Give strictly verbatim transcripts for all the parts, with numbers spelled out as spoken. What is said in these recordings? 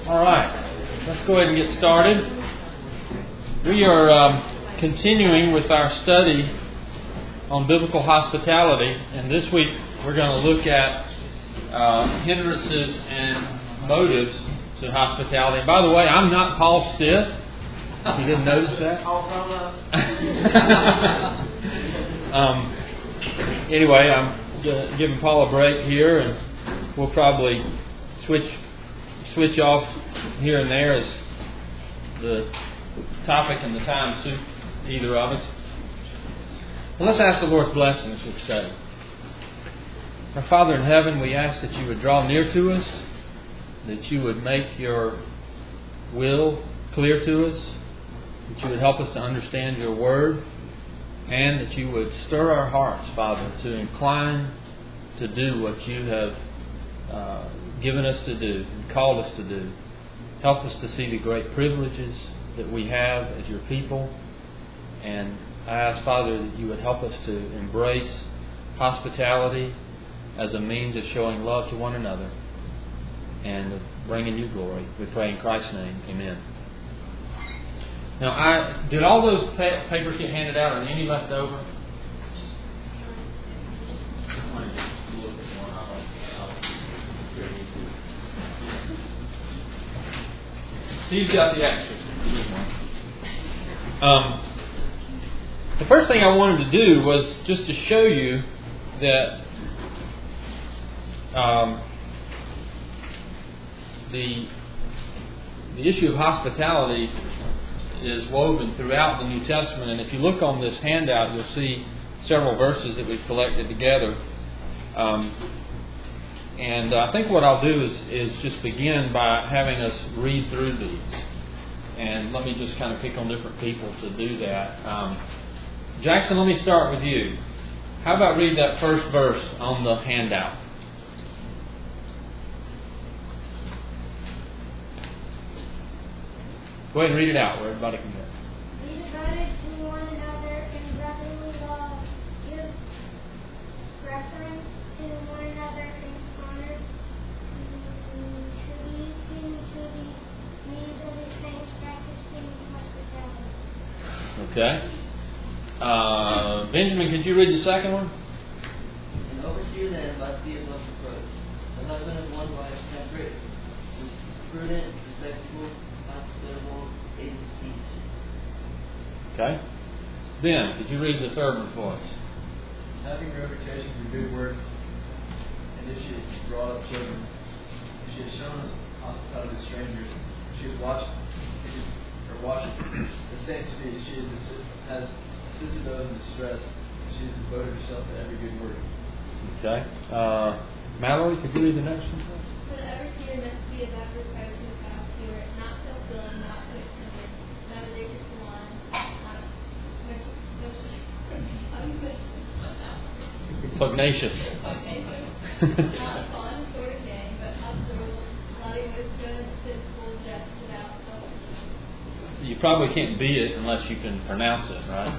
All right, let's go ahead and get started. We are um, continuing with our study on biblical hospitality, and this week we're going to look at uh, hindrances and motives to hospitality. And by the way, I'm not Paul Stiff. You didn't notice that? um, anyway, I'm giving Paul a break here, and we'll probably switch switch off here and there as the topic and the time suit either of us. Well, let's ask the Lord's blessing as we study. Our Father in heaven, we ask that you would draw near to us, that you would make your will clear to us, that you would help us to understand your word, and that you would stir our hearts, Father, to incline to do what you have uh, given us to do and called us to do. Help us to see the great privileges that we have as your people. And I ask, Father, that you would help us to embrace hospitality as a means of showing love to one another and of bringing you glory. We pray in Christ's name. Amen. Now, I did all those pa- papers get handed out, or any left over? He's got the extras. Um, the first thing I wanted to do was just to show you that um, the the issue of hospitality is woven throughout the New Testament, and if you look on this handout, you'll see several verses that we've collected together. Um, and I think what I'll do is, is just begin by having us read through these. And let me just kind of pick on different people to do that. Um, Jackson, let me start with you. How about read that first verse on the handout? Go ahead and read it out where everybody can hear it. Be devoted to one another in brotherly love. Give preference to one another in honor. Contributing to the needs of the saints, practicing hospitality. Okay. Uh, Benjamin, could you read the second one? An overseer then must be above reproach. The husband of one wife temperate, prudent, respectable, hospitable, able to teach. Okay. Ben, could you read the third one for us? Having a reputation for good works, and if she has brought up children, if she has shown us hospitality to strangers, if she has watched, or watched the saints feet, if she has, has assisted those in distress, if she has devoted herself to every good work. Okay. Uh, Mallory, could you read the next one? For the overseer must be above reproach and without steward, not self-willing, not quick-tempered, not addicted to wine, not Pugnacious. not fond sort of game, but hospitable, loving with good, physical, just, without self. You probably can't beat it unless you can pronounce it, right?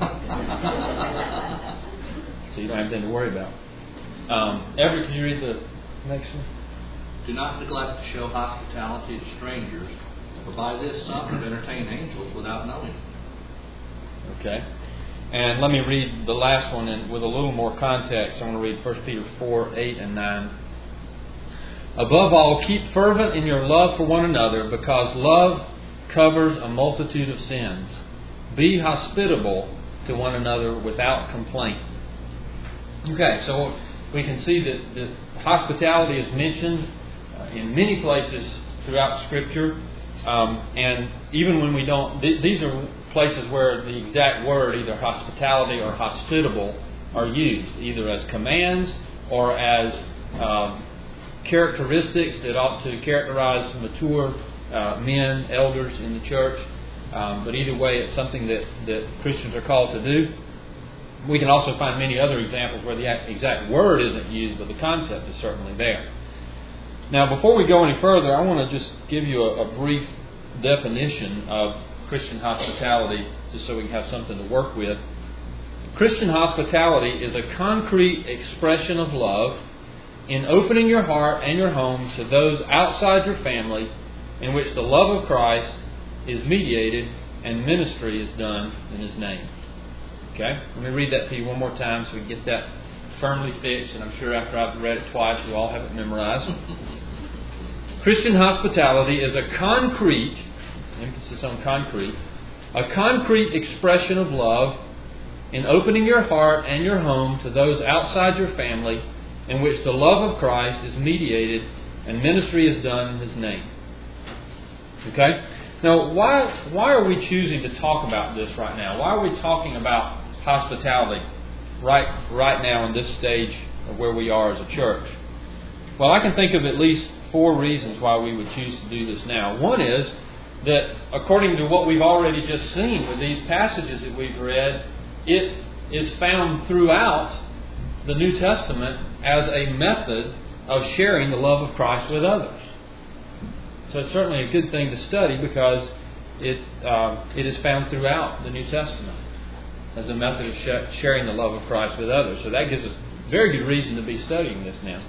So you don't have anything to worry about. Um, Everett, could you read the next one? Do not neglect to show hospitality to strangers, for by this some have entertained angels without knowing it. Okay. And let me read the last one in, with a little more context. I'm going to read First Peter four, eight, and nine. Above all, keep fervent in your love for one another, because love covers a multitude of sins. Be hospitable to one another without complaint. Okay, so we can see that, that hospitality is mentioned uh, in many places throughout Scripture. Um, and even when we don't, th- these are places where the exact word, either hospitality or hospitable, are used, either as commands or as um, characteristics that ought to characterize mature uh, men, elders in the church. Um, but either way, it's something that, that Christians are called to do. We can also find many other examples where the exact word isn't used, but the concept is certainly there. Now, before we go any further, I want to just give you a, a brief definition of Christian hospitality, just so we can have something to work with. Christian hospitality is a concrete expression of love in opening your heart and your home to those outside your family in which the love of Christ is mediated and ministry is done in His name. Okay? Let me read that to you one more time so we can get that firmly fixed, and I'm sure after I've read it twice you all have it memorized. Christian hospitality is a concrete, emphasis on concrete, a concrete expression of love in opening your heart and your home to those outside your family, in which the love of Christ is mediated and ministry is done in His name. Okay? Now, why why are we choosing to talk about this right now? Why are we talking about hospitality right right now in this stage of where we are as a church? Well, I can think of at least four reasons why we would choose to do this now. One is that according to what we've already just seen with these passages that we've read, it is found throughout the New Testament as a method of sharing the love of Christ with others. So it's certainly a good thing to study because it uh, it is found throughout the New Testament as a method of sh- sharing the love of Christ with others. So that gives us very good reason to be studying this now.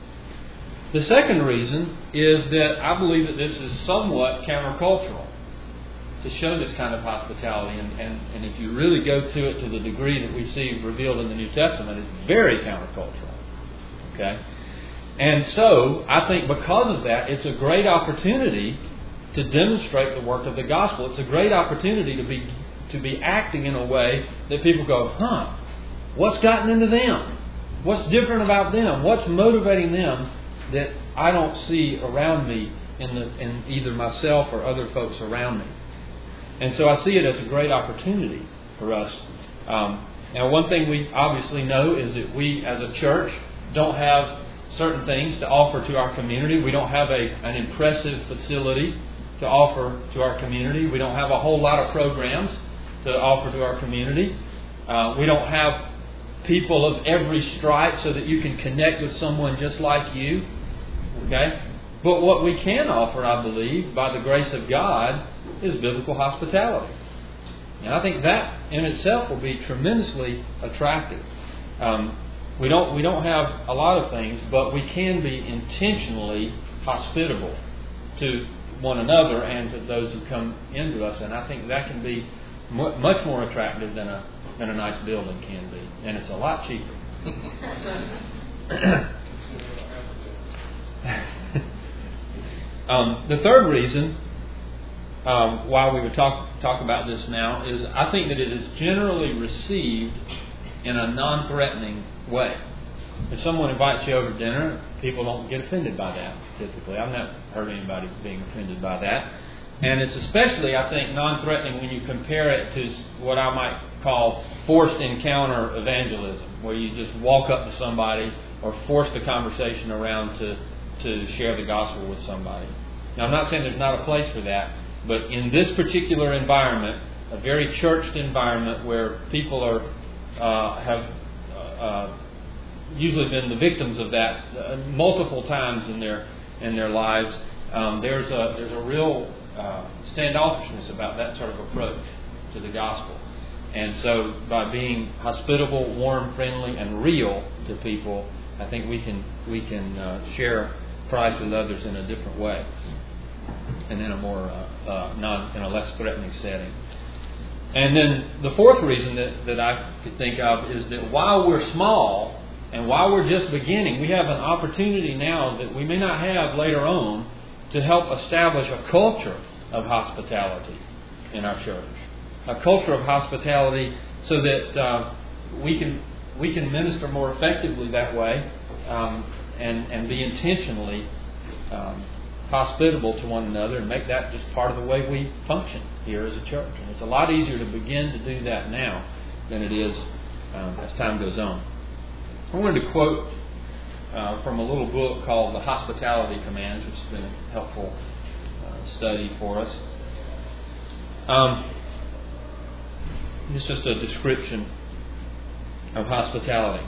The second reason is that I believe that this is somewhat countercultural to show this kind of hospitality. And, and, and if you really go to it to the degree that we see revealed in the New Testament, it's very countercultural. Okay? And so, I think because of that, it's a great opportunity to demonstrate the work of the gospel. It's a great opportunity to be to be acting in a way that people go, huh, what's gotten into them? What's different about them? What's motivating them that I don't see around me in, the, in either myself or other folks around me? And so I see it as a great opportunity for us. Um, now, one thing we obviously know is that we as a church don't have certain things to offer to our community. We don't have a, an impressive facility to offer to our community. We don't have a whole lot of programs to offer to our community. Uh, we don't have people of every stripe so that you can connect with someone just like you. Okay? But what we can offer, I believe, by the grace of God, is biblical hospitality. And I think that in itself will be tremendously attractive. Um, we don't we don't have a lot of things, but we can be intentionally hospitable to one another and to those who come into us. And I think that can be mu- much more attractive than a than a nice building can be. And it's a lot cheaper. um, the third reason um, why we would talk talk about this now is I think that it is generally received in a non-threatening way. If someone invites you over to dinner, people don't get offended by that typically. I've not heard anybody being offended by that. And it's especially, I think, non-threatening when you compare it to what I might call forced encounter evangelism, where you just walk up to somebody or force the conversation around to, to share the gospel with somebody. Now, I'm not saying there's not a place for that, but in this particular environment, a very churched environment where people are uh, have uh, usually been the victims of that uh, multiple times in their in their lives, um, there's a there's a real uh, standoffishness about that sort of approach to the gospel. And so, by being hospitable, warm, friendly, and real to people, I think we can we can uh, share Christ with others in a different way, and in a more uh, uh, non in a less threatening setting. And then the fourth reason that, that I could think of is that while we're small and while we're just beginning, we have an opportunity now that we may not have later on to help establish a culture of hospitality in our church. A culture of hospitality so that uh, we can we can minister more effectively that way um, and, and be intentionally um, hospitable to one another and make that just part of the way we function here as a church. And it's a lot easier to begin to do that now than it is um, as time goes on. I wanted to quote uh, from a little book called The Hospitality Commands, which has been a helpful uh, study for us. Um, it's just a description of hospitality.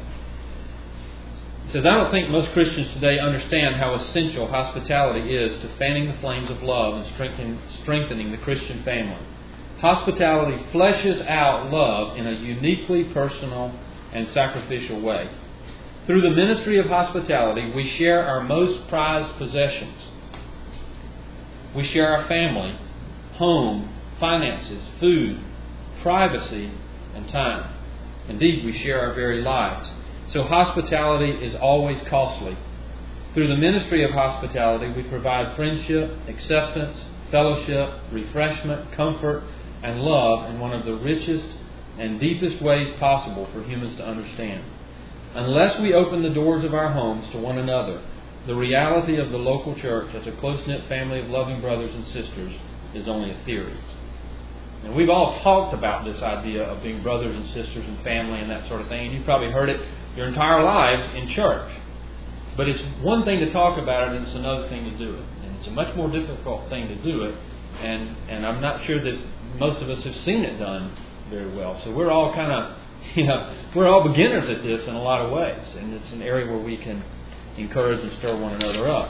It says, I don't think most Christians today understand how essential hospitality is to fanning the flames of love and strengthening, strengthening the Christian family. Hospitality fleshes out love in a uniquely personal and sacrificial way. Through the ministry of hospitality, we share our most prized possessions. We share our family, home, finances, food, privacy, and time. Indeed, we share our very lives. So hospitality is always costly. Through the ministry of hospitality, we provide friendship, acceptance, fellowship, refreshment, comfort, and love in one of the richest and deepest ways possible for humans to understand. Unless we open the doors of our homes to one another, the reality of the local church as a close-knit family of loving brothers and sisters is only a theory. And we've all talked about this idea of being brothers and sisters and family and that sort of thing. And you've probably heard it your entire lives in church. But it's one thing to talk about it, and it's another thing to do it. And it's a much more difficult thing to do it. And and I'm not sure that most of us have seen it done very well. So we're all kind of, you know, we're all beginners at this in a lot of ways. And it's an area where we can encourage and stir one another up.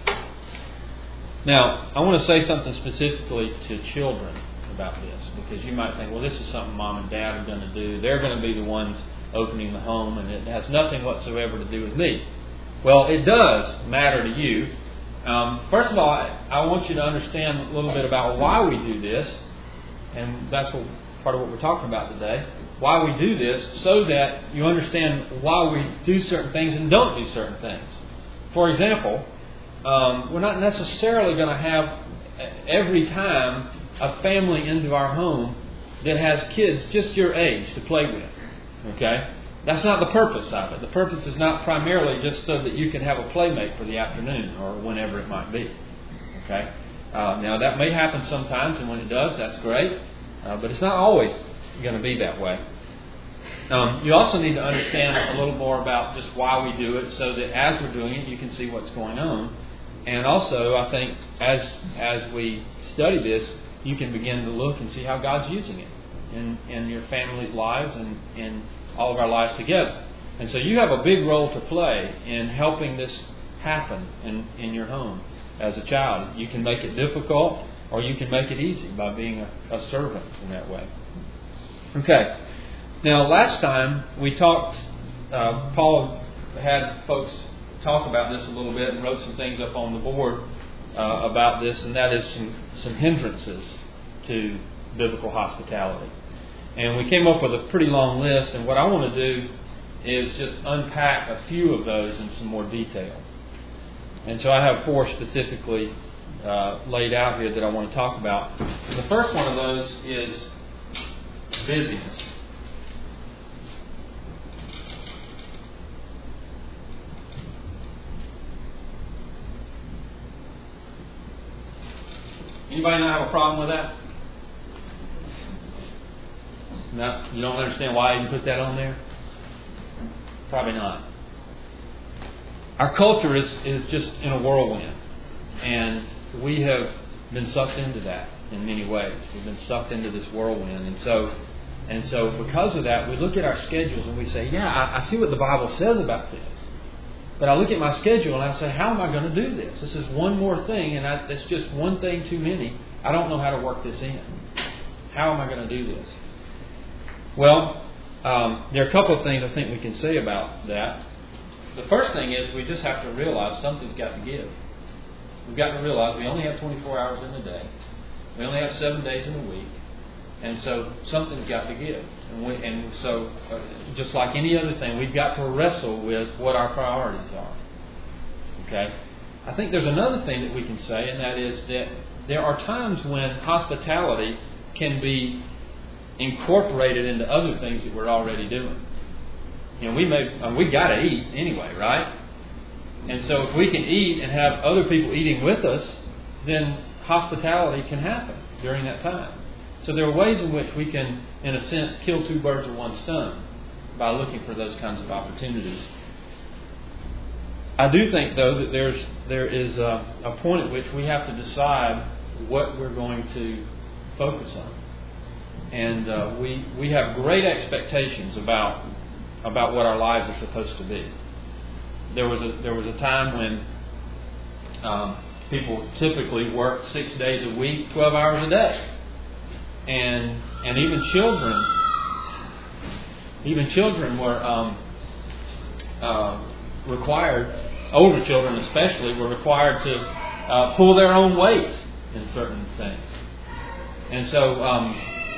Now, I want to say something specifically to children about this, because you might think, well, this is something mom and dad are going to do. They're going to be the ones opening the home, and it has nothing whatsoever to do with me. Well, it does matter to you. Um, first of all, I, I want you to understand a little bit about why we do this, and that's what, part of what we're talking about today. Why we do this, so that you understand why we do certain things and don't do certain things. For example, um, we're not necessarily going to have every time a family into our home that has kids just your age to play with. Okay? That's not the purpose of it. The purpose is not primarily just so that you can have a playmate for the afternoon or whenever it might be. Okay? Uh, now, that may happen sometimes, and when it does, that's great. Uh, but it's not always going to be that way. Um, you also need to understand a little more about just why we do it, so that as we're doing it, you can see what's going on. And also, I think, as as we study this, you can begin to look and see how God's using it in, in your family's lives and in all of our lives together. And so you have a big role to play in helping this happen in, in your home as a child. You can make it difficult, or you can make it easy by being a, a servant in that way. Okay. Now, last time we talked, uh, Paul had folks talk about this a little bit and wrote some things up on the board uh, about this, and that is some, some hindrances to biblical hospitality. And we came up with a pretty long list, and what I want to do is just unpack a few of those in some more detail. And so I have four specifically uh, laid out here that I want to talk about. The first one of those is busyness. Anybody not have a problem with that? No? You don't understand why you put that on there? Probably not. Our culture is, is just in a whirlwind. And we have been sucked into that in many ways. We've been sucked into this whirlwind. And so and so because of that, we look at our schedules and we say, yeah, I, I see what the Bible says about this. But I look at my schedule and I say, how am I going to do this? This is one more thing, and I, it's just one thing too many. I don't know how to work this in. How am I going to do this? Well, um, there are a couple of things I think we can say about that. The first thing is we just have to realize something's got to give. We've got to realize we only have twenty-four hours in a day. We only have seven days in a week. And so something's got to give. And, we, and so uh, just like any other thing, we've got to wrestle with what our priorities are. Okay? I think there's another thing that we can say, and that is that there are times when hospitality can be incorporated into other things that we're already doing. You know, we may uh, we got to eat anyway, right? And so if we can eat and have other people eating with us, then hospitality can happen during that time. So there are ways in which we can, in a sense, kill two birds with one stone by looking for those kinds of opportunities. I do think, though, that there's there is a, a point at which we have to decide what we're going to focus on, and uh, we we have great expectations about about what our lives are supposed to be. There was a there was a time when um, people typically worked six days a week, twelve hours a day. And and even children, even children were um, uh, required, older children especially, were required to uh, pull their own weight in certain things. And so, um,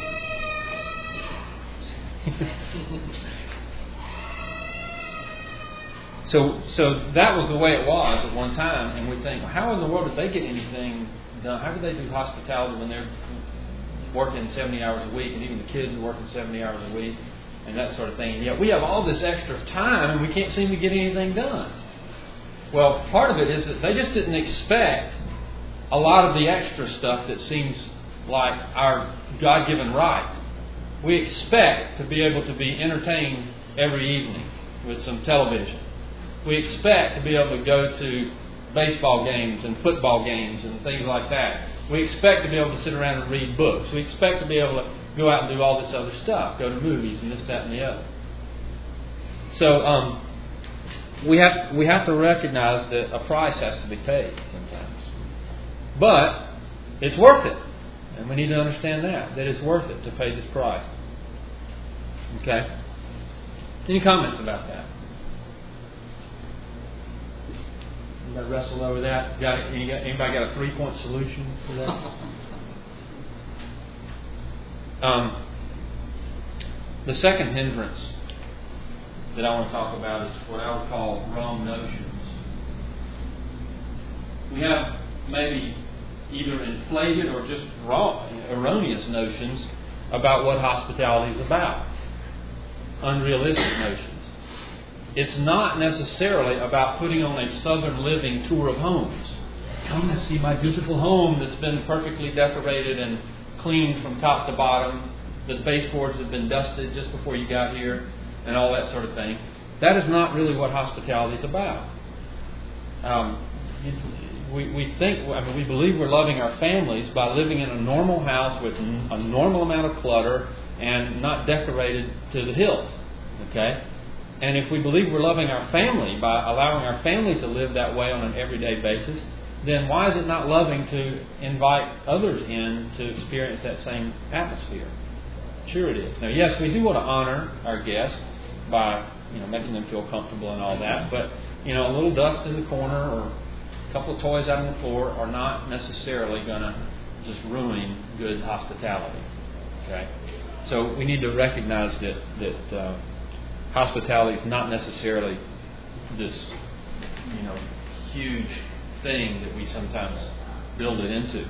so, so that was the way it was at one time, and we think, well, how in the world did they get anything done? How could they do hospitality when they're working seventy hours a week, and even the kids are working seventy hours a week, and that sort of thing? And yet we have all this extra time, and we can't seem to get anything done. Well, part of it is that they just didn't expect a lot of the extra stuff that seems like our God-given right. We expect to be able to be entertained every evening with some television. We expect to be able to go to baseball games and football games and things like that. We expect to be able to sit around and read books. We expect to be able to go out and do all this other stuff, go to movies and this, that, and the other. So um, we have we have to recognize that a price has to be paid sometimes. But it's worth it. And we need to understand that, that it's worth it to pay this price. Okay? Any comments about that? Anybody wrestled over that? Got it? Anybody got a three-point solution for that? um, the second hindrance that I want to talk about is what I would call wrong notions. We have maybe either inflated or just wrong, erroneous notions about what hospitality is about. Unrealistic notions. It's not necessarily about putting on a Southern Living tour of homes. Come and see my beautiful home that's been perfectly decorated and cleaned from top to bottom. The baseboards have been dusted just before you got here and all that sort of thing. That is not really what hospitality is about. Um, we, we think, I mean, we believe we're loving our families by living in a normal house with a normal amount of clutter and not decorated to the hilt. Okay? And if we believe we're loving our family by allowing our family to live that way on an everyday basis, then why is it not loving to invite others in to experience that same atmosphere? Sure it is. Now, yes, we do want to honor our guests by, you know, making them feel comfortable and all that, but, you know, a little dust in the corner or a couple of toys out on the floor are not necessarily going to just ruin good hospitality. Okay? So we need to recognize that that uh, hospitality is not necessarily this, you know, huge thing that we sometimes build it into.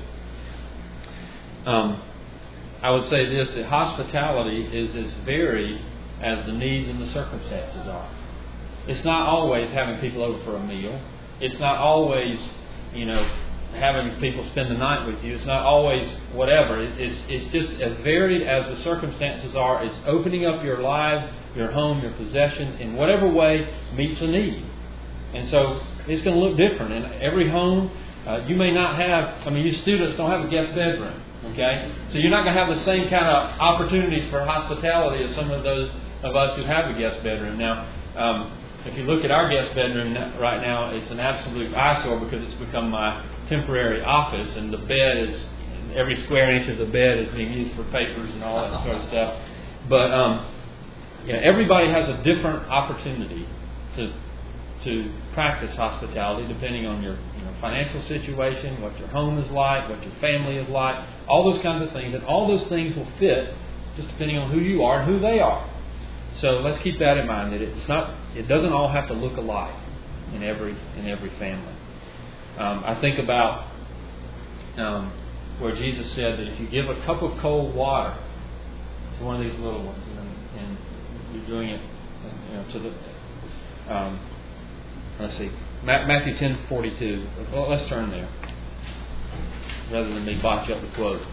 Um, I would say this, that hospitality is as varied as the needs and the circumstances are. It's not always having people over for a meal. It's not always, you know, having people spend the night with you. It's not always whatever. It's, it's just as varied as the circumstances are. It's opening up your lives, your home, your possessions in whatever way meets a need. And so it's going to look different in every home. Uh, you may not have, I mean, you students don't have a guest bedroom. Okay? So you're not going to have the same kind of opportunities for hospitality as some of those of us who have a guest bedroom. Now, um, if you look at our guest bedroom right now, it's an absolute eyesore because it's become my temporary office, and the bed is, every square inch of the bed is being used for papers and all that sort of stuff. But um, yeah, everybody has a different opportunity to to practice hospitality depending on your, you know, financial situation, what your home is like, what your family is like, all those kinds of things. And all those things will fit just depending on who you are and who they are. So let's keep that in mind, that it's not, it doesn't all have to look alike in every in every family. Um, I think about um, where Jesus said that if you give a cup of cold water to one of these little ones, and, and you're doing it, you know, to the um, let's see, Matthew ten forty-two. Well, let's turn there rather than me botch up the quote.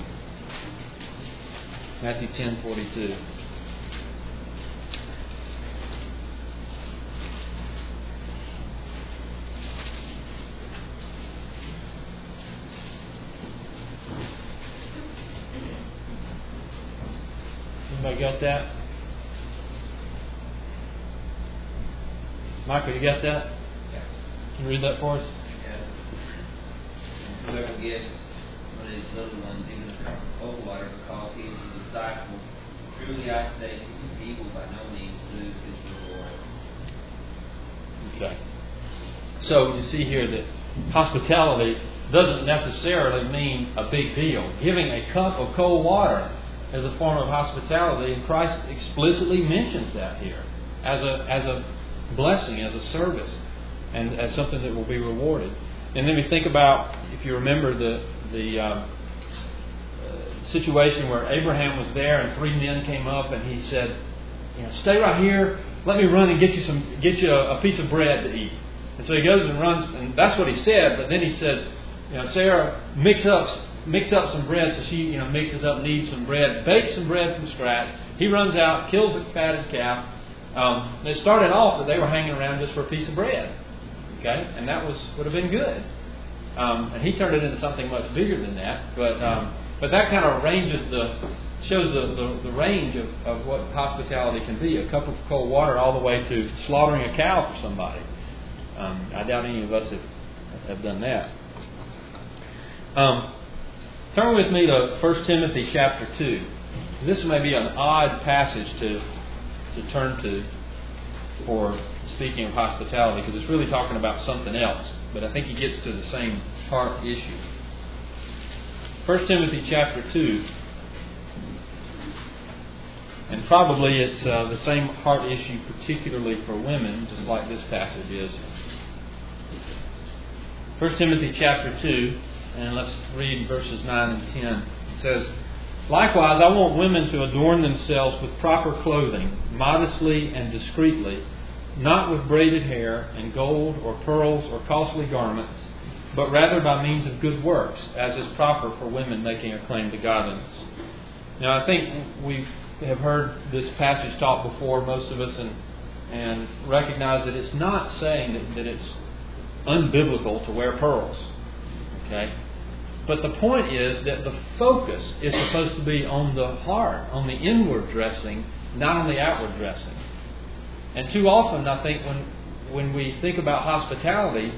Matthew ten forty-two. Anybody got that? Michael, you got that? Yeah. Can you read that for us? Yeah. Whoever gives one of these little ones even a cup of cold water because he is a disciple, truly I say to you, he will by no means lose his reward. Okay. So you see here that hospitality doesn't necessarily mean a big deal. Giving a cup of cold water as a form of hospitality, and Christ explicitly mentions that here as a as a blessing, as a service, and as something that will be rewarded. And then we think about, if you remember the the uh, uh, situation where Abraham was there and three men came up and he said, you know, stay right here, let me run and get you some get you a, a piece of bread to eat. And so he goes and runs, and that's what he said. But then he says, you know, Sarah, mix up mix up some bread. So she, you know, mixes up, kneads some bread, bakes some bread from scratch. He runs out, kills a fatted calf. Um, it started off that they were hanging around just for a piece of bread, okay, and that was would have been good. Um, and he turned it into something much bigger than that. But um, but that kind of ranges the shows the, the, the range of, of what hospitality can be. A cup of cold water all the way to slaughtering a cow for somebody. Um, I doubt any of us have, have done that. Um, turn with me to First Timothy chapter two. This may be an odd passage to to turn to for speaking of hospitality, because it's really talking about something else. But I think he gets to the same heart issue. First Timothy chapter two. And probably it's uh, the same heart issue, particularly for women, just like this passage is. First Timothy chapter two, and let's read verses nine and ten. It says, likewise, I want women to adorn themselves with proper clothing, modestly and discreetly, not with braided hair and gold or pearls or costly garments, but rather by means of good works, as is proper for women making a claim to godliness. Now, I think we have heard this passage taught before, most of us, and and recognize that it's not saying that, that it's unbiblical to wear pearls. Okay? But the point is that the focus is supposed to be on the heart, on the inward dressing, not on the outward dressing. And too often, I think, when when we think about hospitality,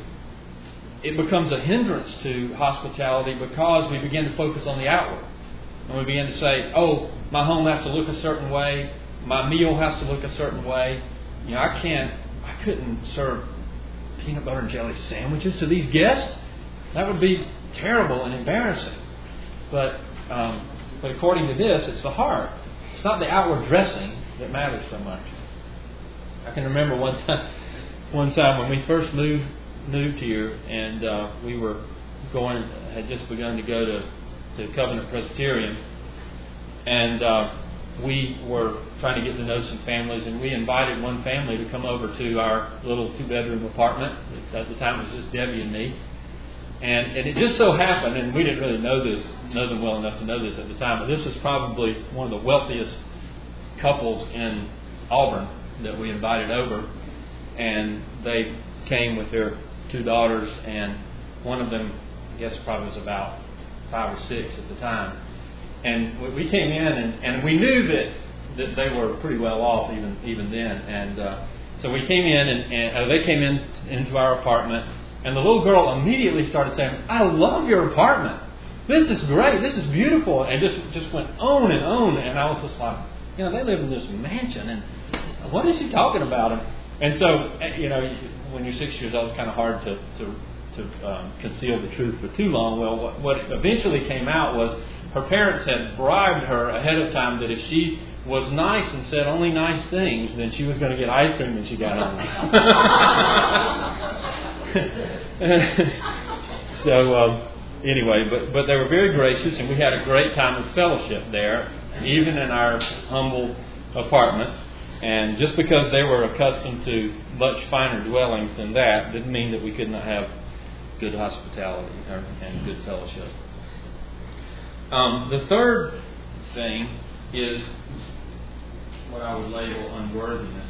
it becomes a hindrance to hospitality because we begin to focus on the outward. And we begin to say, oh, my home has to look a certain way, my meal has to look a certain way. You know, I can't, I couldn't serve peanut butter and jelly sandwiches to these guests. That would be terrible and embarrassing. But um, but according to this, it's the heart. It's not the outward dressing that matters so much. I can remember one time, one time when we first moved moved here, and uh, we were going, had just begun to go to, to Covenant Presbyterian, and uh, we were trying to get to know some families, and we invited one family to come over to our little two-bedroom apartment. At the time, it was just Debbie and me. And, and it just so happened, and we didn't really know this, know them well enough to know this at the time, but this is probably one of the wealthiest couples in Auburn that we invited over. And they came with their two daughters, and one of them, I guess, probably was about five or six at the time. And we came in, and, and we knew that, that they were pretty well off even even then. And uh, so we came in, and, and uh, they came in into our apartment. And the little girl immediately started saying, I love your apartment. This is great. This is beautiful. And just just went on and on. And I was just like, you know, they live in this mansion. And what is she talking about? And, and so, you know, when you're six years old, it's kind of hard to, to, to um, conceal the truth for too long. Well, what, what eventually came out was her parents had bribed her ahead of time that if she was nice and said only nice things, then she was going to get ice cream when she got home. so um, anyway, but but they were very gracious, and we had a great time of fellowship there, even in our humble apartment. And just because they were accustomed to much finer dwellings than that, didn't mean that we could not have good hospitality or, and good fellowship. Um, the third thing is what I would label unworthiness.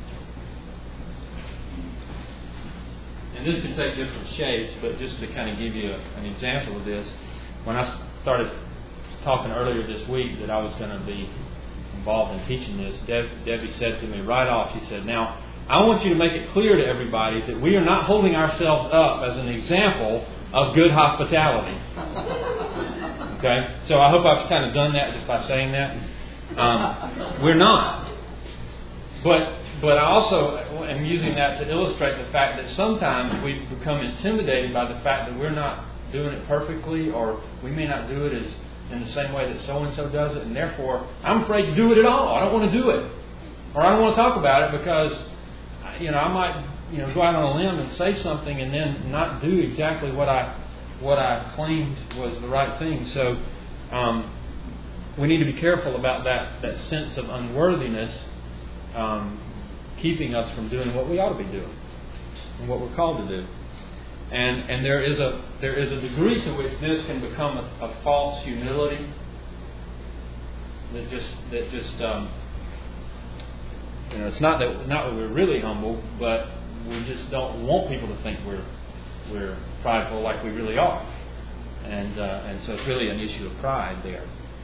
And this can take different shapes, but just to kind of give you a, an example of this, when I started talking earlier this week that I was going to be involved in teaching this, Deb, Debbie said to me right off, she said, now, I want you to make it clear to everybody that we are not holding ourselves up as an example of good hospitality. Okay? So I hope I've kind of done that just by saying that. Um, we're not. But But I also am using that to illustrate the fact that sometimes we become intimidated by the fact that we're not doing it perfectly, or we may not do it as in the same way that so-and-so does it, and therefore I'm afraid to do it at all. I don't want to do it. Or I don't want to talk about it because, you know, I might, you know, go out on a limb and say something and then not do exactly what I what I claimed was the right thing. So um, we need to be careful about that, that sense of unworthiness um, keeping us from doing what we ought to be doing and what we're called to do. And and there is a there is a degree to which this can become a, a false humility that just that just um, you know, it's not that not that we're really humble, but we just don't want people to think we're we're prideful like we really are, and uh, and so it's really an issue of pride there.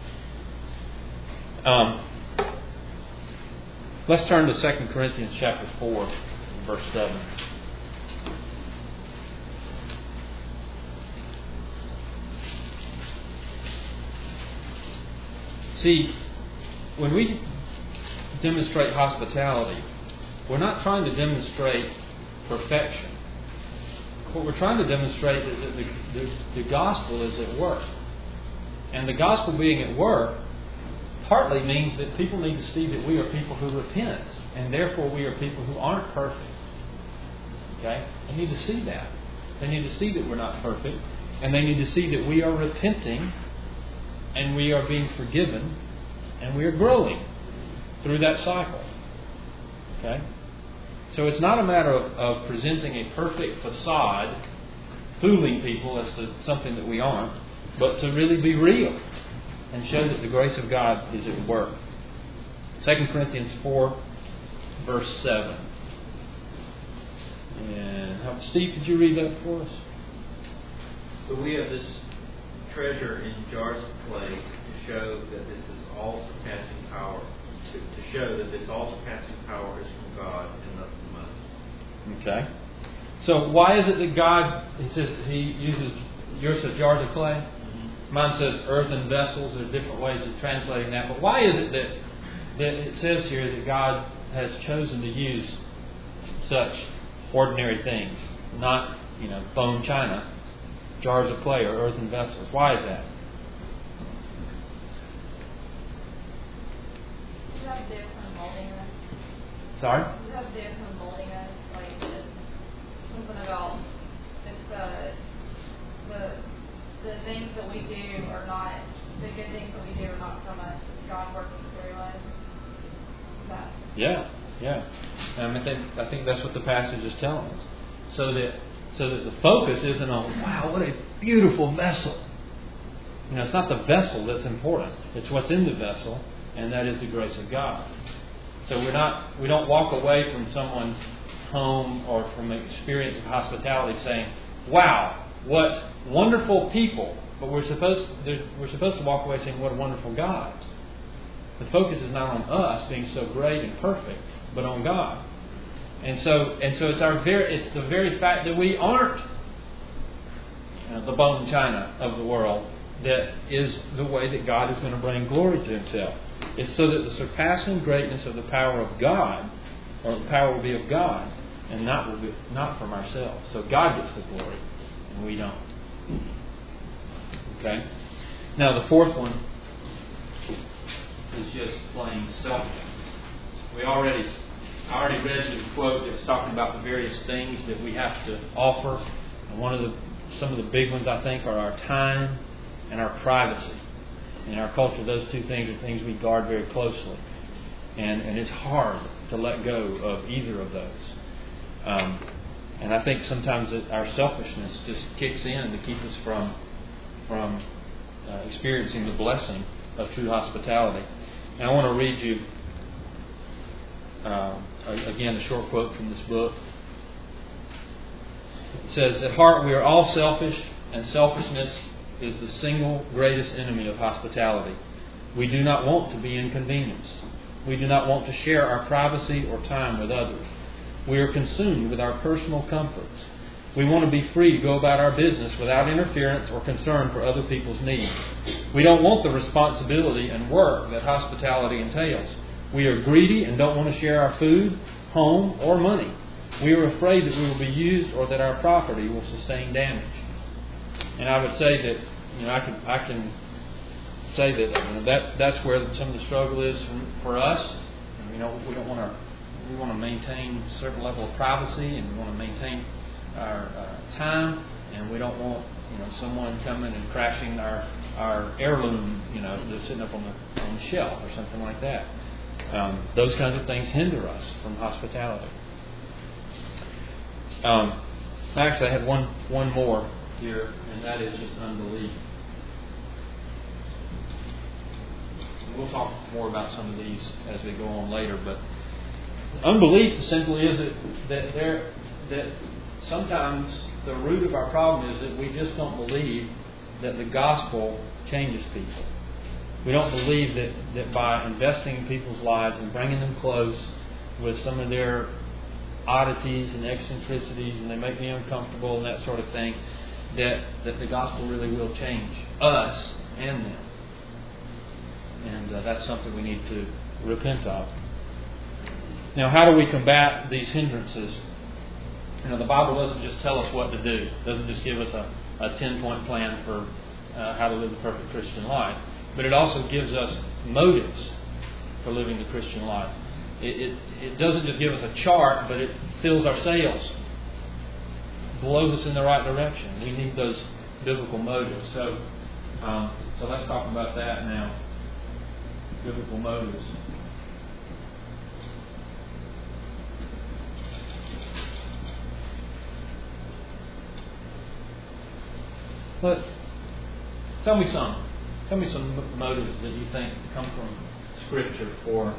Um, let's turn to Second Corinthians chapter four, verse seven. See, when we demonstrate hospitality, we're not trying to demonstrate perfection. What we're trying to demonstrate is that the, the, the gospel is at work. And the gospel being at work partly means that people need to see that we are people who repent, and therefore we are people who aren't perfect. Okay? They need to see that. They need to see that we're not perfect, and they need to see that we are repenting, and we are being forgiven, and we are growing through that cycle. Okay? So it's not a matter of, of presenting a perfect facade, fooling people as to something that we aren't, but to really be real and show that the grace of God is at work. Second Corinthians four, verse seven. And Steve, could you read that for us? But we have this treasure in jars of clay to show that this is all surpassing power. To, to show that this all surpassing power is from God and not from us. Okay. So why is it that God, he says he uses, yours says jars of clay? Mm-hmm. Mine says earthen vessels. There's different ways of translating that. But why is it that, that it says here that God has chosen to use such ordinary things? Not, you know, bone china, jars of clay or earthen vessels. Why is that? You have there from molding us. Sorry? You have there from molding us, like it's something about it's uh the the things that we do are not the good things that we do are not from us. It's God working through us. That. Yeah, yeah. Um, I think I think that's what the passage is telling us. So that so that the focus isn't on, wow, what a beautiful vessel. You know, it's not the vessel that's important. It's what's in the vessel, and that is the grace of God. So we're not we don't walk away from someone's home or from an experience of hospitality saying, wow, what wonderful people. But we're supposed to, we're supposed to walk away saying, what a wonderful God. The focus is not on us being so great and perfect, but on God. And so and so it's our very it's the very fact that we aren't, you know, the bone china of the world that is the way that God is going to bring glory to Himself. It's so that the surpassing greatness of the power of God, or the power will be of God, and not will be not from ourselves. So God gets the glory, and we don't. Okay. Now the fourth one is just plain selfish. We already, I already read you the quote that's talking about the various things that we have to offer. And one of the, some of the big ones I think are our time and our privacy. In our culture, those two things are things we guard very closely, and and it's hard to let go of either of those. Um, and I think sometimes it, our selfishness just kicks in to keep us from from uh, experiencing the blessing of true hospitality. And I want to read you uh, again a short quote from this book. It says, "At heart, we are all selfish, and selfishness is the single greatest enemy of hospitality. We do not want to be inconvenienced. We do not want to share our privacy or time with others. We are consumed with our personal comforts. We want to be free to go about our business without interference or concern for other people's needs. We don't want the responsibility and work that hospitality entails. We are greedy and don't want to share our food, home, or money. We are afraid that we will be used or that our property will sustain damage." And I would say that, you know, I can I can say that you know, that that's where some of the struggle is for, for us. You know, we don't want to we want to maintain a certain level of privacy, and we want to maintain our uh, time, and we don't want you know someone coming and crashing our our heirloom, you know, that's sitting up on the on the shelf or something like that. Um, those kinds of things hinder us from hospitality. Um, actually, I had one one more here, and that is just unbelief. We'll talk more about some of these as we go on later, but unbelief simply is that that there that sometimes the root of our problem is that we just don't believe that the gospel changes people. We don't believe that, that by investing in people's lives and bringing them close with some of their oddities and eccentricities, and they make me uncomfortable and that sort of thing, that, that the gospel really will change us and them. And uh, that's something we need to repent of. Now, how do we combat these hindrances? You know, the Bible doesn't just tell us what to do. It doesn't just give us a, a ten-point plan for uh, how to live the perfect Christian life. But it also gives us motives for living the Christian life. It, it, it doesn't just give us a chart, but it fills our sails, blows us in the right direction. We need those biblical motives. So, um, so let's talk about that now. Biblical motives. But tell me some. Tell me some motives that you think come from Scripture for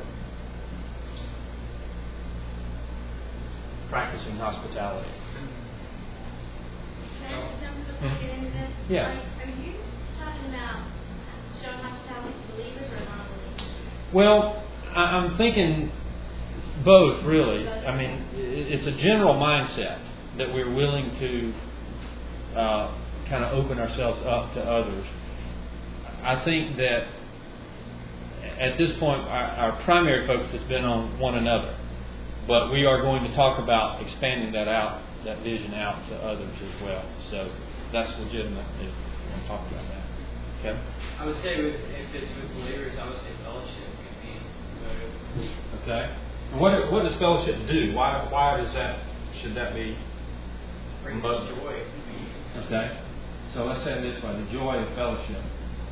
practicing hospitality. Can I ask something before we get into this? Yeah. Like, are you talking about showing hospitality to believers or non-believers? Well, I'm thinking both, really. I mean, it's a general mindset that we're willing to uh, kind of open ourselves up to others. I think that at this point, our, our primary focus has been on one another. But we are going to talk about expanding that out, that vision out to others as well. So that's legitimate if I'm talking about that. Okay? I would say with, if it's with believers, I would say fellowship could be motive. Okay. And what what does fellowship do? Why why does that should that be? Brings Mo- joy. Okay. So let's say it this way: the joy of fellowship.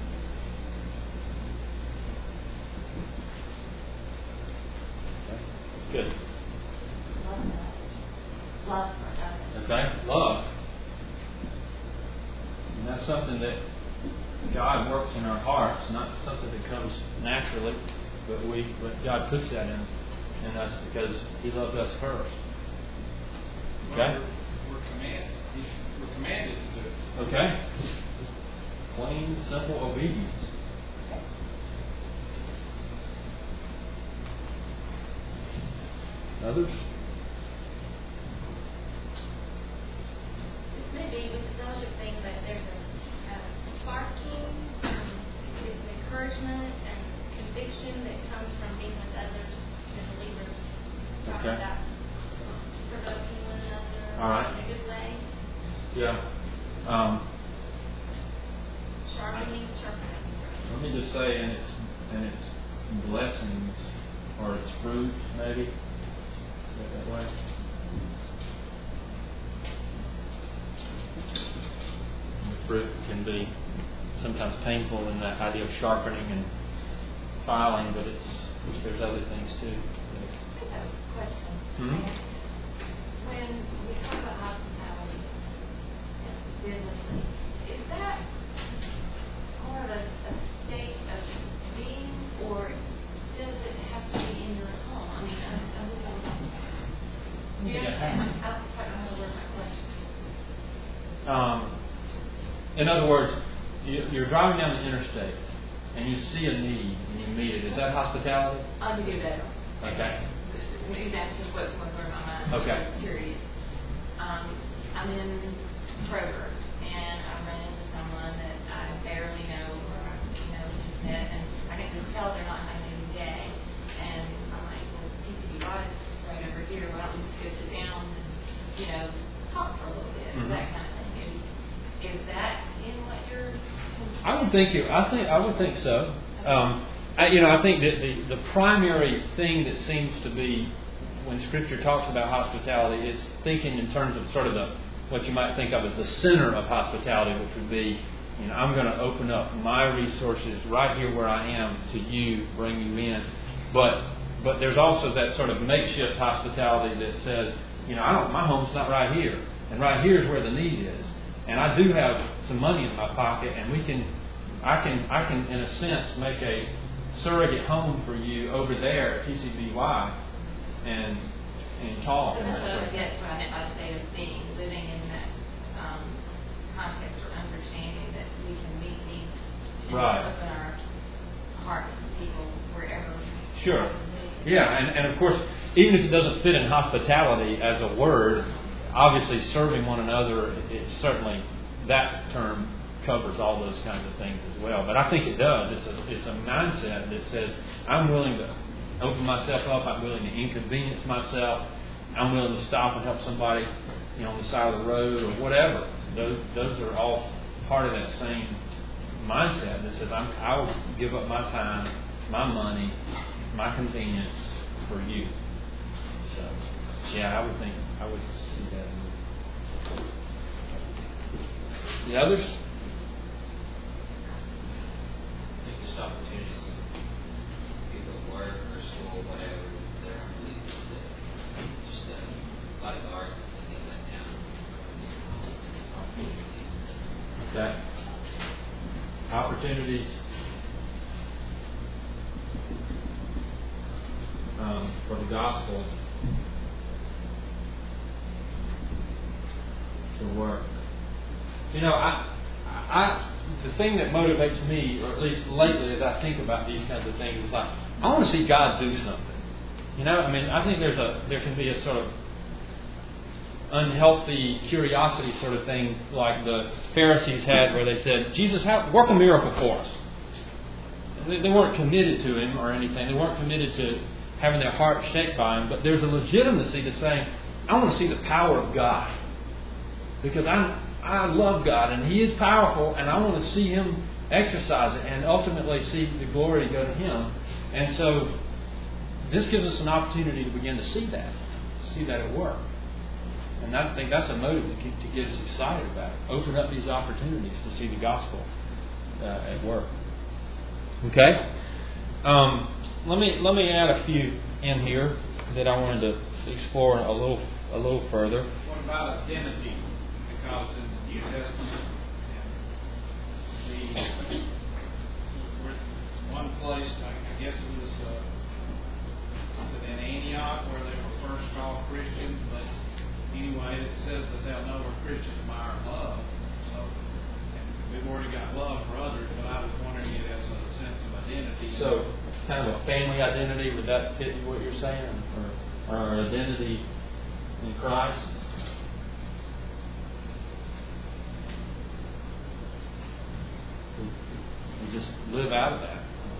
Okay. Good. Love for others. Okay, love. And that's something that God works in our hearts, not something that comes naturally, but we but God puts that in, in us because He loved us first. Okay? Well, we're, we're commanded. We're commanded to do it. Okay? Plain, simple obedience. Others? Maybe with the fellowship thing, but there's a, a sparking, um, it's an encouragement and conviction that comes from being with others and believers. Talk Okay. about provoking one another All right. in a good way. Yeah. Um, Sharpening, sharpening. let me just say, and its and its blessings or its fruit, maybe. Say it that way. The fruit can be sometimes painful in that idea of sharpening and filing, but it's there's other things too. I have a question. Hmm? When we talk about hospitality biblically, is that more of a, a state of being, or does it have to be in your home? I mean, I, I look at you understand? I don't quite know how to word my question. Um, in other words, you, you're driving down the interstate and you see a need and you meet it. Is that hospitality? I'll give you better. Okay. Maybe that's just what's going through my mind. Okay. I'm curious. Um, I'm in Kroger, and I run into someone that I barely know, or I, you know, just met, and I can just tell they're not having a good day. And I'm like, well, T C B Bodies right over here. Why don't we just go sit down and, you know, talk for a little bit, Mhm. that kind of thing. Is, is that would think it, I think I would think so. Um, I, you know, I think that the, the primary thing that seems to be when Scripture talks about hospitality is thinking in terms of sort of the what you might think of as the center of hospitality, which would be, you know, I'm going to open up my resources right here where I am to you, bring you in. But but there's also that sort of makeshift hospitality that says, you know, I don't, my home's not right here, and right here is where the need is, and I do have some money in my pocket, and we can, I can, I can in a sense make a surrogate home for you over there at T C B Y, and and talk. So that's what I meant by state of being, living in that um, context or understanding that we can meet needs and right. open our hearts to people wherever. Sure. Yeah, and, and of course, even if it doesn't fit in hospitality as a word, obviously serving one another, it, it certainly, that term covers all those kinds of things as well. But I think it does. It's a, it's a mindset that says, I'm willing to open myself up, I'm willing to inconvenience myself, I'm willing to stop and help somebody, you know, on the side of the road or whatever. Those those are all part of that same mindset that says, I'm, I will give up my time, my money, my convenience for you. So, yeah, I would think, I would see that. The others? I think just opportunities, people at work or school, whatever, that are unbelievers, that just uh, lifeguards and things like that. Okay. Opportunities um, for the gospel to work. You know, I, I, the thing that motivates me, or at least lately, as I think about these kinds of things, is like I want to see God do something. You know, I mean, I think there's a there can be a sort of unhealthy curiosity sort of thing like the Pharisees had, where they said, "Jesus, have, work a miracle for us." They, they weren't committed to Him or anything. They weren't committed to having their heart shaped by Him. But there's a legitimacy to saying, "I want to see the power of God because I I love God and He is powerful, and I want to see Him exercise it and ultimately see the glory go to Him." And so this gives us an opportunity to begin to see that, to see that at work. And I think that's a motive to, keep, to get us excited about it. Open up these opportunities to see the gospel uh, at work. Okay? Um, let me let me add a few in here that I wanted to explore a little a little further. What about identity? Because in the New Testament, the one place, I, I guess it was uh, in Antioch, where they were first called Christians, but anyway, it says that they'll know we're Christians by our love. So we've already got love for others, but I was wondering it as a sense of identity. So, kind of a family identity, would that fit what you're saying? Or, or our identity in Christ? We just live out of that.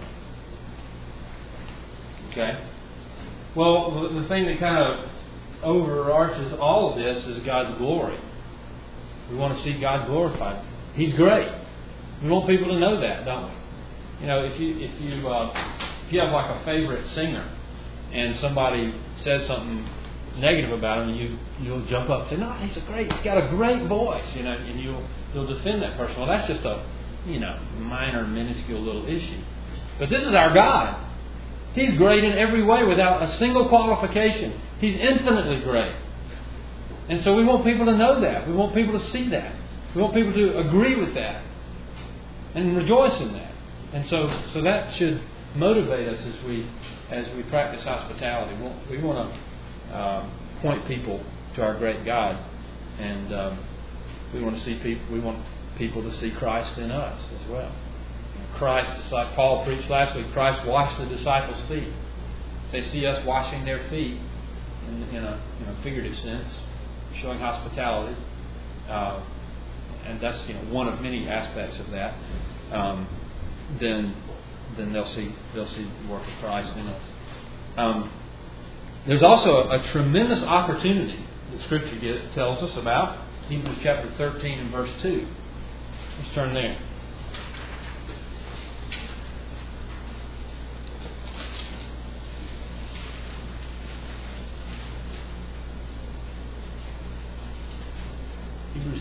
Okay? Well, the thing that kind of overarches all of this is God's glory. We want to see God glorified. He's great. We want people to know that, don't we? You know, if you if you uh, if you have like a favorite singer and somebody says something negative about him, you you'll jump up and say, "No, he's a great. He's got a great voice," you know, and you'll you'll defend that person. Well, that's just a you know minor, minuscule little issue. But this is our God. He's great in every way without a single qualification. He's infinitely great. And so we want people to know that. We want people to see that. We want people to agree with that and rejoice in that. And so so that should motivate us as we as we practice hospitality. We want, we want to uh, point people to our great God, and um, we want to see people. We want people to see Christ in us as well. Christ, just like Paul preached last week, Christ washed the disciples' feet. They see us washing their feet in, in, a, in a figurative sense, showing hospitality, uh, and that's you know one of many aspects of that. Um, then, then they'll see they'll see the work of Christ in us. Um, there's also a, a tremendous opportunity that Scripture gives, tells us about. Hebrews chapter thirteen and verse two. Let's turn there.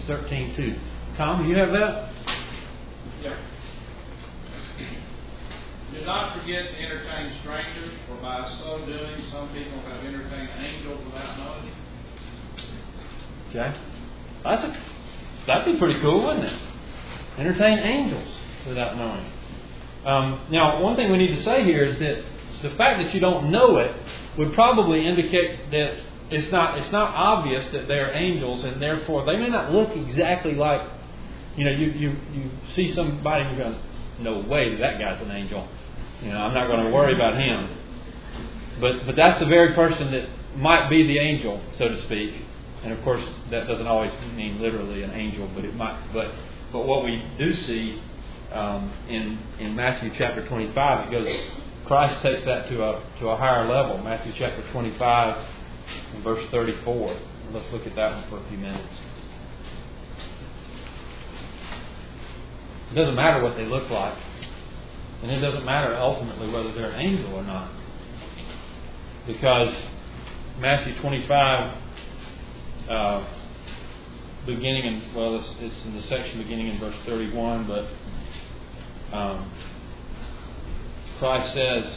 thirteen two. Tom, do you have that? Yeah. Do not forget to entertain strangers, for by so doing some people have entertained angels without knowing it. Okay. That's a, that'd be pretty cool, wouldn't it? Entertain angels without knowing. Um, now, one thing we need to say here is that the fact that you don't know it would probably indicate that it's not it's not obvious that they're angels, and therefore they may not look exactly like, you know, you, you, you see somebody and you're going, no way that guy's an angel. You know, I'm not going to worry about him. But but that's the very person that might be the angel, so to speak. And of course, that doesn't always mean literally an angel, but it might. But but what we do see um, in in Matthew chapter twenty-five, it goes. Christ takes that to a to a higher level. Matthew chapter twenty-five, and verse thirty-four. Let's look at that one for a few minutes. It doesn't matter what they look like. And it doesn't matter ultimately whether they're an angel or not. Because Matthew twenty-five, uh, beginning in, well, it's, it's in the section beginning in verse thirty-one, but um, Christ says,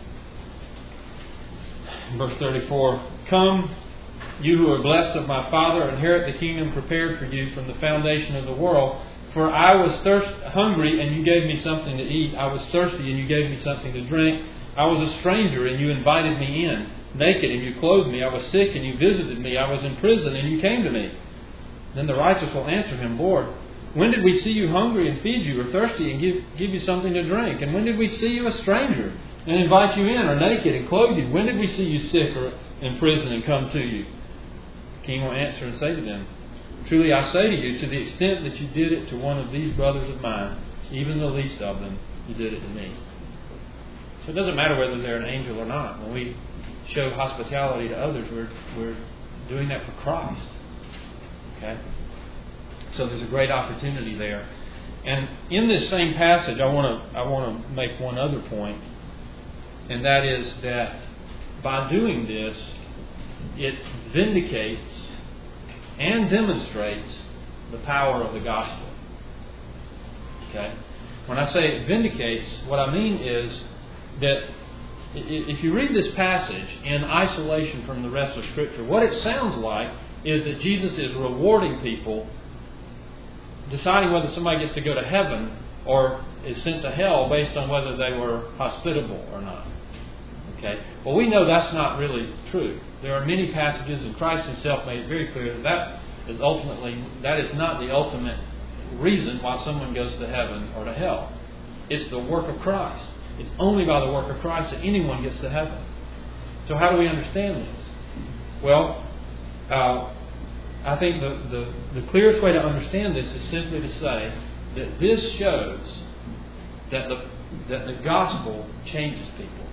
in verse thirty-four, "Come, you who are blessed of my Father, inherit the kingdom prepared for you from the foundation of the world. For I was thirst, hungry, and you gave me something to eat. I was thirsty, and you gave me something to drink. I was a stranger, and you invited me in. Naked, and you clothed me. I was sick, and you visited me. I was in prison, and you came to me." Then the righteous will answer him, "Lord, when did we see you hungry and feed you, or thirsty and give, give you something to drink? And when did we see you a stranger and invite you in, or naked and clothe you? When did we see you sick or in prison and come to you?" The king will answer and say to them, "Truly I say to you, to the extent that you did it to one of these brothers of mine, even the least of them, you did it to me." So it doesn't matter whether they're an angel or not. When we show hospitality to others, we're we're doing that for Christ. Okay? So there's a great opportunity there. And in this same passage, I want to I want to make one other point, and that is that by doing this, it vindicates and demonstrates the power of the gospel. Okay? When I say it vindicates, what I mean is that if you read this passage in isolation from the rest of Scripture, what it sounds like is that Jesus is rewarding people, deciding whether somebody gets to go to heaven or is sent to hell based on whether they were hospitable or not. Okay? Well, we know that's not really true. There are many passages, and Christ Himself made it very clear that that is ultimately that is not the ultimate reason why someone goes to heaven or to hell. It's the work of Christ. It's only by the work of Christ that anyone gets to heaven. So how do we understand this? Well, uh, I think the, the, the clearest way to understand this is simply to say that this shows that the that the gospel changes people.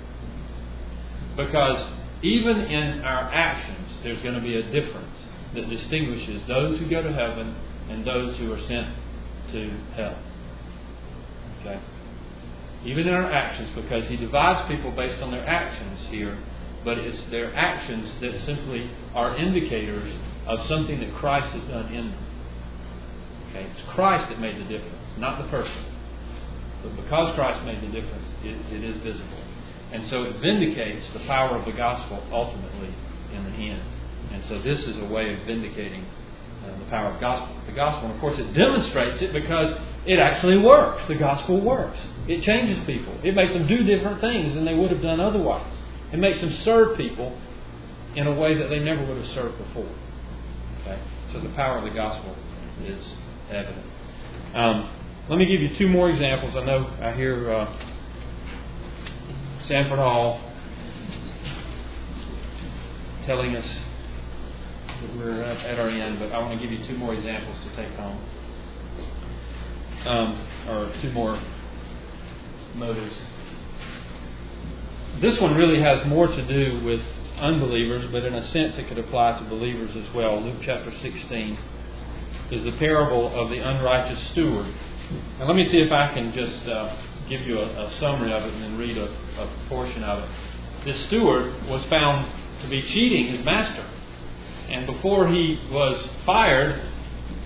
Because even in our actions, there's going to be a difference that distinguishes those who go to heaven and those who are sent to hell. Okay? Even in our actions, because He divides people based on their actions here, but it's their actions that simply are indicators of something that Christ has done in them. Okay? It's Christ that made the difference, not the person. But because Christ made the difference, it, it is visible. And so it vindicates the power of the gospel ultimately in the end. And so this is a way of vindicating uh, the power of gospel. the gospel. And of course it demonstrates it because it actually works. The gospel works. It changes people. It makes them do different things than they would have done otherwise. It makes them serve people in a way that they never would have served before. Okay? So the power of the gospel is evident. Um, let me give you two more examples. I know I hear uh, Sanford Hall telling us that we're at, at our end, but I want to give you two more examples to take home. Um, or two more motives. This one really has more to do with unbelievers, but in a sense it could apply to believers as well. Luke chapter sixteen is the parable of the unrighteous steward. And let me see if I can just uh, give you a, a summary of it and then read a, a portion of it. This steward was found to be cheating his master. And before he was fired,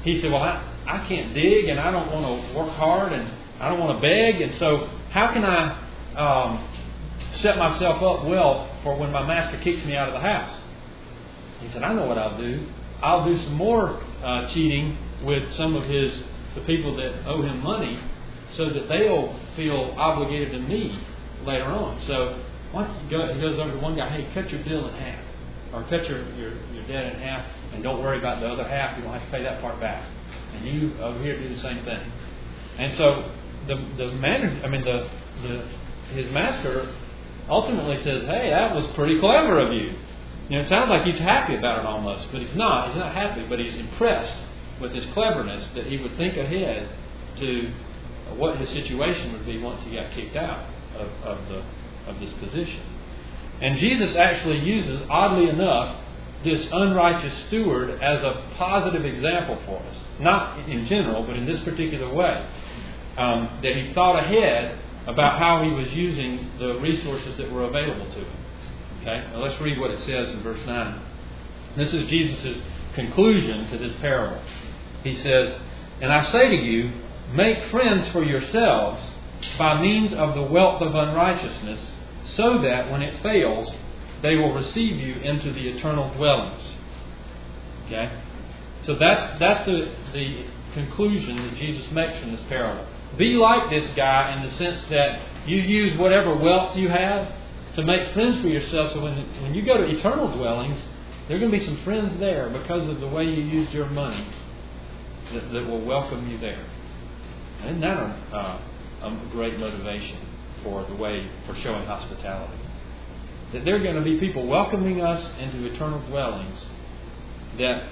he said, well, I, I can't dig, and I don't want to work hard, and I don't want to beg, and so how can I um, set myself up well for when my master kicks me out of the house? He said, I know what I'll do. I'll do some more uh, cheating with some of his the people that owe him money, so that they'll feel obligated to me later on. So why don't you go, he goes over to one guy, hey, cut your bill in half, or cut your, your, your debt in half, and don't worry about the other half. You don't have to pay that part back. And you over here do the same thing. And so the the manager, I mean the the his master ultimately says, hey, that was pretty clever of you. You know, it sounds like he's happy about it almost, but he's not. He's not happy, but he's impressed with his cleverness that he would think ahead to what his situation would be once he got kicked out of, of the of this position. And Jesus actually uses, oddly enough, this unrighteous steward as a positive example for us. Not in general, but in this particular way. Um, that he thought ahead about how he was using the resources that were available to him. Okay? Now let's read what it says in verse nine. This is Jesus' conclusion to this parable. He says, and I say to you, make friends for yourselves by means of the wealth of unrighteousness, so that when it fails, they will receive you into the eternal dwellings. Okay? So that's that's the, the conclusion that Jesus makes from this parable. Be like this guy in the sense that you use whatever wealth you have to make friends for yourself, so when, when you go to eternal dwellings, there are going to be some friends there because of the way you used your money that, that will welcome you there. Isn't that a, uh, a great motivation for the way for showing hospitality? That there are going to be people welcoming us into eternal dwellings that,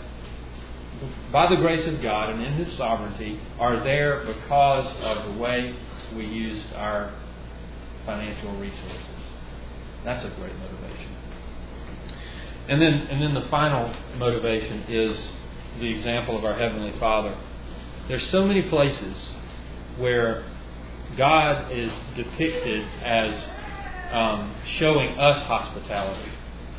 by the grace of God and in His sovereignty, are there because of the way we used our financial resources. That's a great motivation. And then, and then the final motivation is the example of our Heavenly Father. There's so many places where God is depicted as um, showing us hospitality.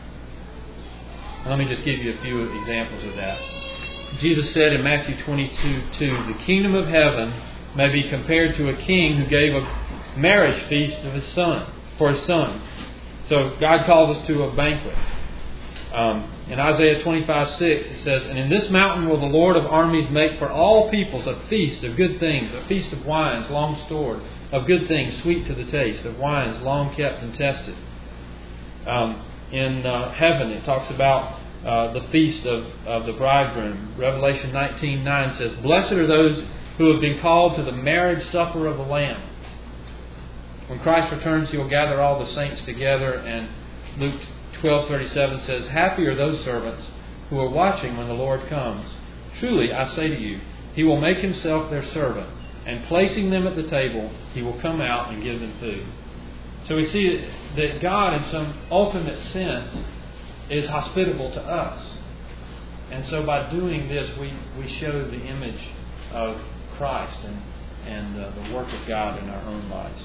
Let me just give you a few examples of that. Jesus said in Matthew twenty-two two, the kingdom of heaven may be compared to a king who gave a marriage feast of his son for his son. So God calls us to a banquet. Um, in Isaiah twenty-five six it says, and in this mountain will the Lord of armies make for all peoples a feast of good things, a feast of wines long stored, of good things sweet to the taste, of wines long kept and tested. Um, in uh, heaven it talks about uh, the feast of, of the bridegroom. Revelation nineteen nine says, blessed are those who have been called to the marriage supper of the Lamb. When Christ returns, He will gather all the saints together, and Luke twelve thirty-seven says, happy are those servants who are watching when the Lord comes. Truly, I say to you, He will make Himself their servant, and placing them at the table, He will come out and give them food. So we see that God, in some ultimate sense, is hospitable to us. And so by doing this, we, we show the image of Christ and, and uh, the work of God in our own lives.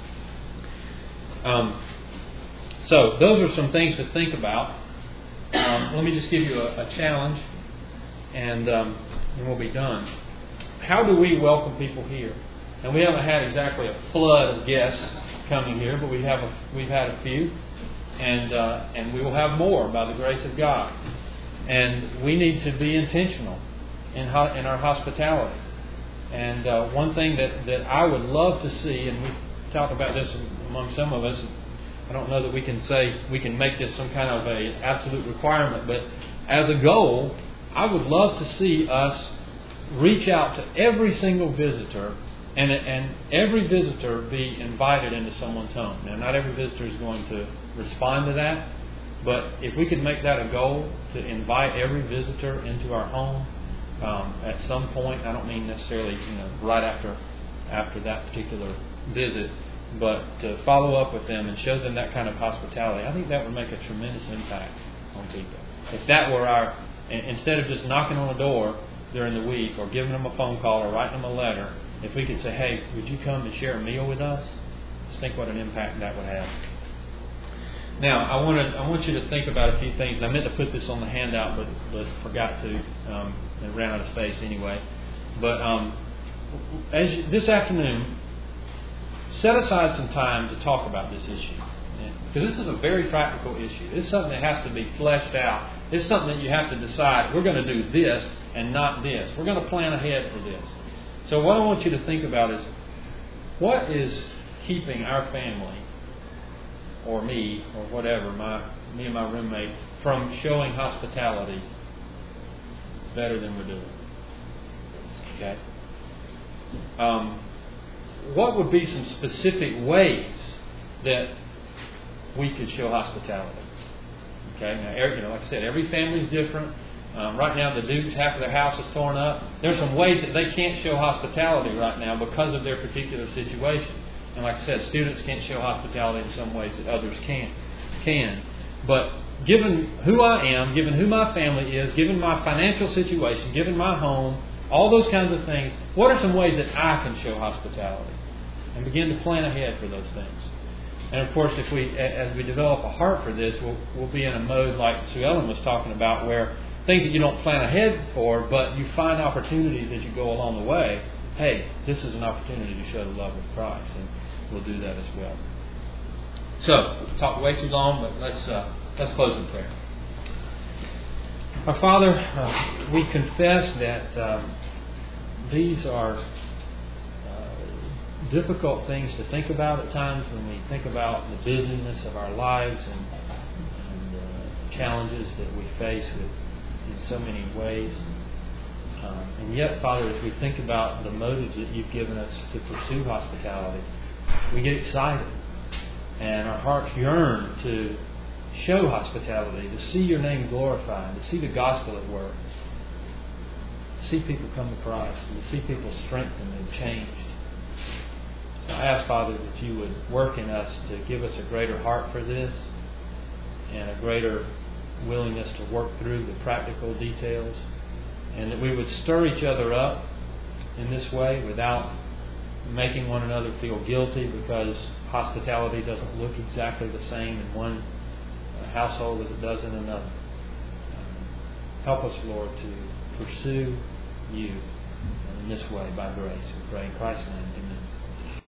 Um, so those are some things to think about. Um, let me just give you a, a challenge, and um, then we'll be done. How do we welcome people here? And we haven't had exactly a flood of guests coming here, but we have a, we've had a few, and uh, and we will have more by the grace of God. And we need to be intentional in ho- in our hospitality. And uh, one thing that, that I would love to see, and we talked about this among some of us, I don't know that we can say we can make this some kind of a absolute requirement, but as a goal, I would love to see us reach out to every single visitor, and and every visitor be invited into someone's home. Now, not every visitor is going to respond to that, but if we could make that a goal, to invite every visitor into our home um, at some point, I don't mean necessarily you know right after after that particular visit, but to follow up with them and show them that kind of hospitality, I think that would make a tremendous impact on people. If that were our, instead of just knocking on a door during the week or giving them a phone call or writing them a letter, if we could say, hey, would you come and share a meal with us? Just think what an impact that would have. Now, I want to I want you to think about a few things. I meant to put this on the handout, but but forgot to. Um, and ran out of space anyway. But um, as you, this afternoon, set aside some time to talk about this issue. Because this is a very practical issue. It's something that has to be fleshed out. It's something that you have to decide, we're going to do this and not this. We're going to plan ahead for this. So what I want you to think about is, what is keeping our family, or me, or whatever, my me and my roommate, from showing hospitality better than we're doing? Okay? Um, what would be some specific ways that we could show hospitality? Okay, now, every, you know, like I said, every family is different. Um, right now, the Dukes, half of their house is torn up. There's some ways that they can't show hospitality right now because of their particular situation. And like I said, students can't show hospitality in some ways that others can. Can, but given who I am, given who my family is, given my financial situation, given my home, all those kinds of things, what are some ways that I can show hospitality? And begin to plan ahead for those things. And of course, if we, as we develop a heart for this, we'll, we'll be in a mode like Sue Ellen was talking about, where things that you don't plan ahead for, but you find opportunities as you go along the way. Hey, this is an opportunity to show the love of Christ, and we'll do that as well. So, we've talked way too long, but let's uh, let's close in prayer. Our Father, uh, we confess that um, these are difficult things to think about at times when we think about the busyness of our lives and, and uh, challenges that we face with, in so many ways. Um, and yet, Father, as we think about the motives that you've given us to pursue hospitality, we get excited. And our hearts yearn to show hospitality, to see your name glorified, to see the gospel at work, to see people come to Christ, and to see people strengthened and changed. I ask, Father, that you would work in us to give us a greater heart for this and a greater willingness to work through the practical details, and that we would stir each other up in this way without making one another feel guilty because hospitality doesn't look exactly the same in one household as it does in another. Help us, Lord, to pursue you in this way by grace. We pray in Christ's name. Amen.